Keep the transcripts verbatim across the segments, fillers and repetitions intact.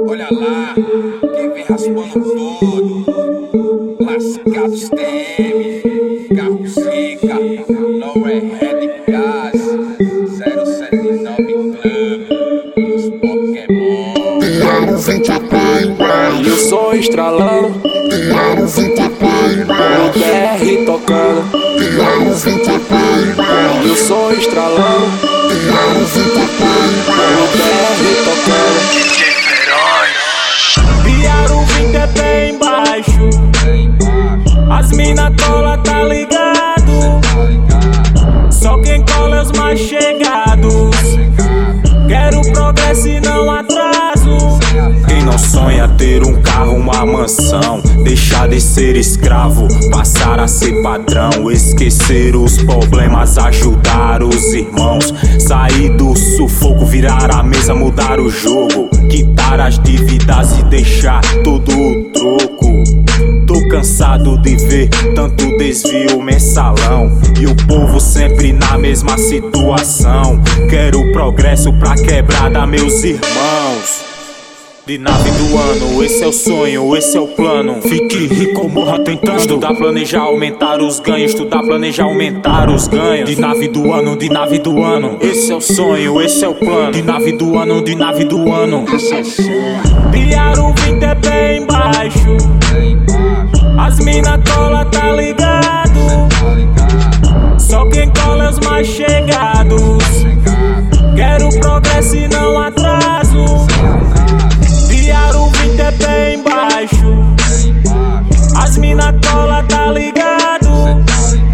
Olha lá, quem vem raspando tudo. Lascados T M, carro Zika, Lower Head Gas, zero sete nove Club, os Pokémon. Diário vinte a pé embaixo. E o som estralando, Diário vinte a pé o embaixo. D R tocando. Diário vinte a pé embaixo. E o som estralando, Diário vinte a pé o D embaixo. R tocando. Diário vinte é pé embaixo. As mina cola tá ligado. Só quem cola é os mais chegados. Quero progresso e não atraso. Quem não sonha ter um carro, uma mansão, deixar de ser escravo, passar a ser padrão, esquecer os problemas, ajudar os irmãos, sair do sufoco, virar a mesa, mudar o jogo, quitar as dívidas e deixar tudo o troco. Tô cansado de ver tanto desvio mensalão e o povo sempre na mesma situação. Quero progresso pra quebrada, meus irmãos. De nave do ano, esse é o sonho, esse é o plano. Fique rico ou morra tentando. Estudar, planejar, aumentar os ganhos. Estudar, planejar, aumentar os ganhos. De nave do ano, de nave do ano. Esse é o sonho, esse é o plano. De nave do ano, de nave do ano. Esse é o sonho. Diário vinte é pé embaixo. As mina cola tá ligado. Só quem cola é os mais chegados. Quero progresso e não atraso. Diário vinte é pé embaixo. As mina cola tá ligado.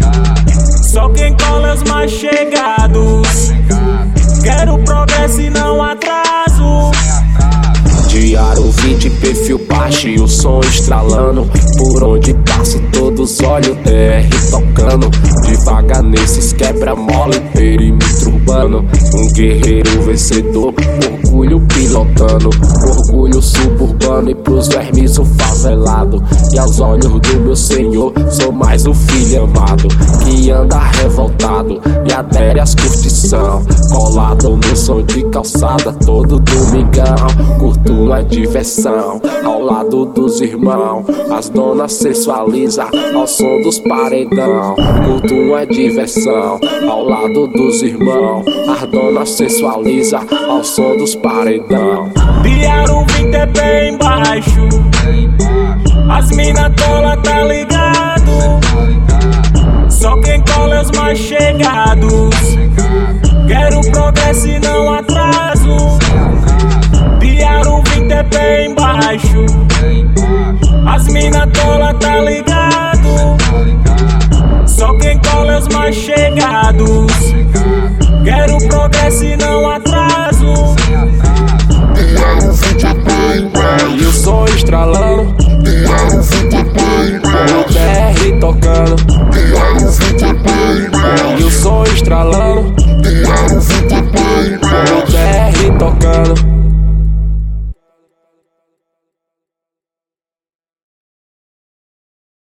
Só quem cola é os mais chegados. Quero progresso e não atraso. Diário vinte, perfil baixo e o som estralando. Por onde passo todos olham o D R tocando. Devagar nesses quebra-mola em perímetro urbano. Um guerreiro vencedor, orgulho pilotando. Orgulho suburbano e pros vermes o favelado. E aos olhos do meu senhor, sou mais um filho amado que anda revoltado e adere às curtição. Colado no som de calçada todo domingão. Curto uma diversão ao lado dos irmãos. As donas sensualiza ao som dos paredão. Curto uma diversão ao lado dos irmãos. As donas sensualiza ao som dos paredão. Diário vinte é pé embaixo. As mina cola tá ligado. Só quem cola é os mais chegados. Quero progresso e não atraso. Diário vinte é pé embaixo. As mina cola tá ligado. Só quem cola é os mais chegados. Quero progresso e não atraso. Diário vinte a pé embaixo. E o som estralando, Diário vinte a pé o embaixo. D R tocando. Diário vinte a pé embaixo. E o som estralando,